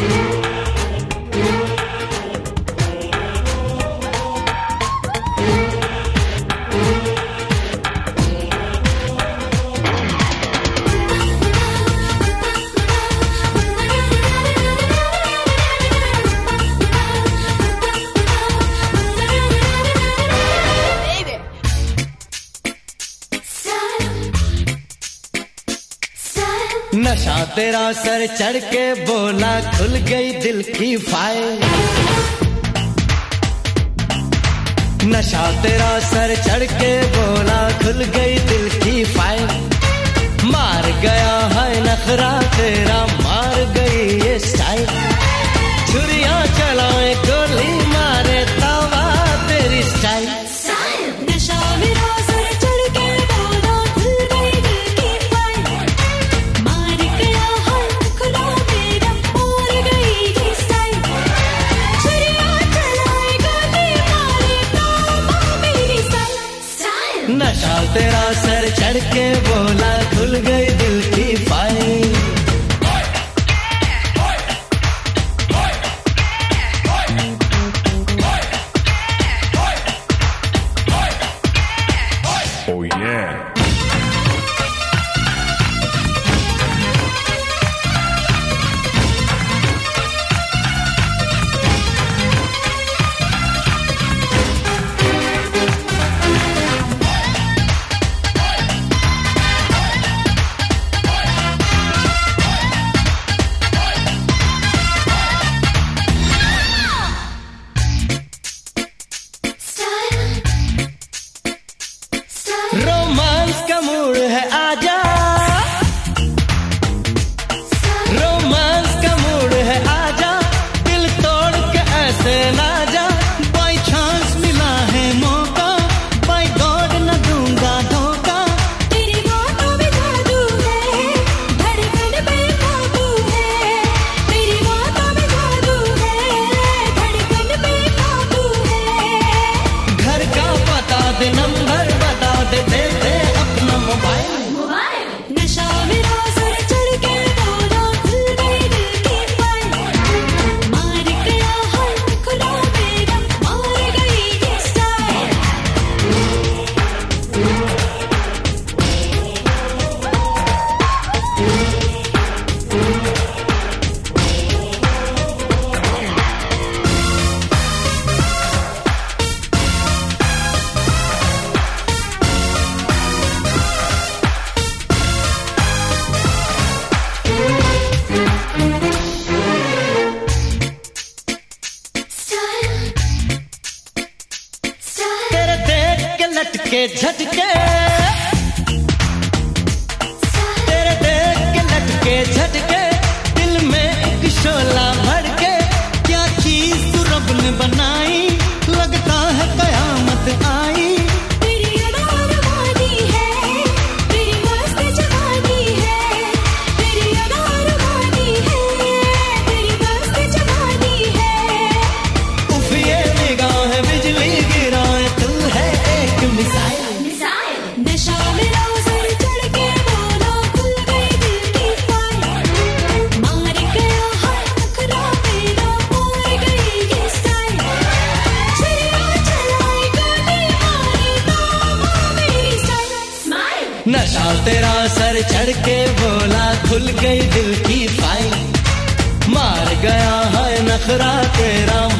नशा तेरा सर चढ़ के बोला, खुल गई दिल की फाइल। नशा तेरा सर चढ़ के बोला, खुल गई दिल की फाइल। मार गया है नखरा तेरा, मार गई ये स्टाइल। छुरियां चलाए गोली मारे तवा तेरी स्टाइल। नशा मेरा सर चढ़ के बोला, खुल गई दिल की फाइल। मार गया है नखरा तेरा, मार गई ये स्टाइल। छुरियां चलाए गोली मारे तवा मेरी स्टाइल। नशा तेरा सर चढ़ के बोला, खुल गई दिल की फाइल। Oh yeah. रोमांस का मूड है आजा, रोमांस का मूड है आजा, दिल तोड़ के ऐसे ना जा। बाई चांस मिला है मौका, बाई गॉड न दूंगा धोखा। तेरी बातों में जादू है, धड़कन पे काबू है। तेरी बातों में जादू है, धड़कन पे काबू है। घर का बता दे, नंबर बता दे, दे दे अपना मोबाइल। नशा मेरा सर चढ़ के बोला, खुल गई दिल की फाइल। मार गया है नखरा तेरा, मार गई ये स्टाइल। तेरे देख के लटके झटके, तेरे देख के लटके झटके, दिल में एक शोला भड़के। क्या चीज तू रब ने बनाई, लगता है कयामत आई। तेरी अदारवानी है, तेरी मस्त जवानी है। तेरी अदारवानी है, तेरी मस्त जवानी है। उफ ये निगाह बिजली गिराए, तू है एक मिसाइल। नशा मेरा सर चढ़ के बोला, खुल गई दिल की फाइल। मार गया है नखरा तेरा, मार गई ये स्टाइल। छुरियां चलाए गोली मारे तवा मेरी स्टाइल। नशा तेरा सर चढ़ के बोला, खुल गई दिल की फाइल। मार गया है नखरा तेरा,